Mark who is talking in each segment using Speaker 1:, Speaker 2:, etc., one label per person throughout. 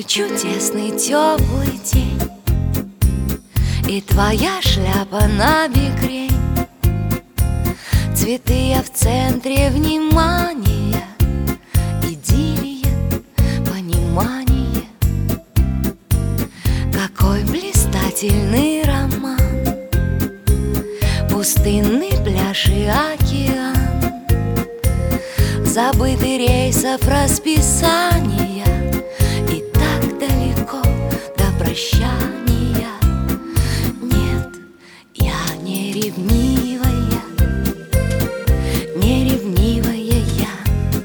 Speaker 1: чудесный теплый день, и твоя шляпа на бекрень. Цветы я в центре внимания, идиллия, понимание. Какой блистательный роман, пустынный пляж и океан, забытый рейсов расписания, и так далеко до прощания. Нет, я не ревнивая, не ревнивая я,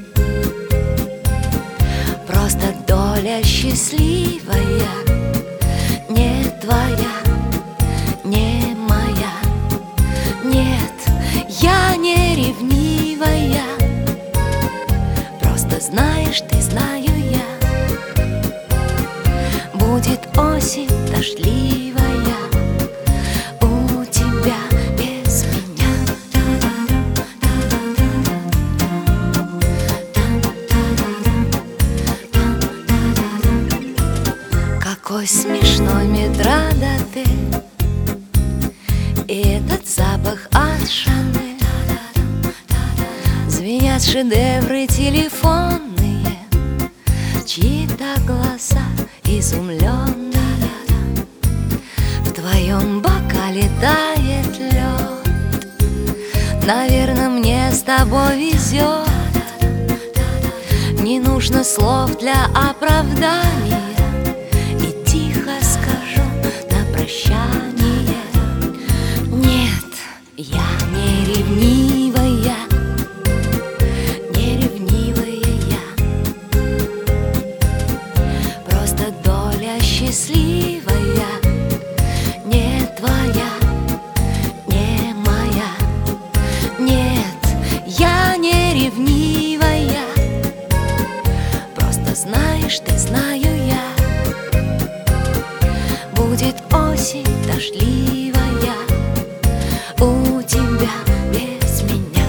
Speaker 1: просто доля счастливая, не твоя, не моя. Нет, я не ревнивая, просто знаешь ты, знаю я. Будет осень дождливая у тебя без меня. Какой смешной метрдотель, и этот запах от Шанель. Звенят шедевры телефонные, чьи-то глаза изумленные. В твоем бокале тает лед, наверное, мне с тобой везет. Не нужно слов для оправдания, и тихо скажу на прощание. Нет, я не ревнивая, не ревнивая я, просто доля счастливая, не твоя, не моя. Нет, я не ревнивая, просто знаешь ты, знаю я. Будет осень дождливая у тебя без меня.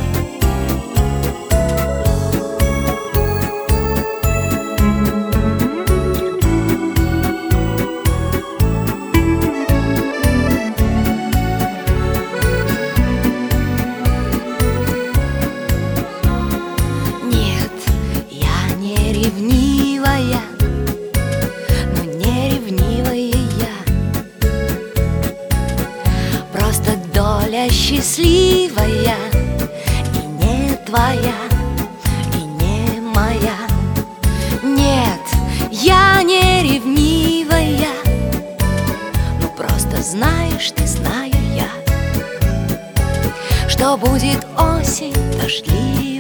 Speaker 1: Нет, я не ревнивая, но не ревнивая я, просто доля счастливая, и не твоя, и не моя. Нет, я не ревнивая, ну просто знаешь ты, знаю я, что будет осень дождливая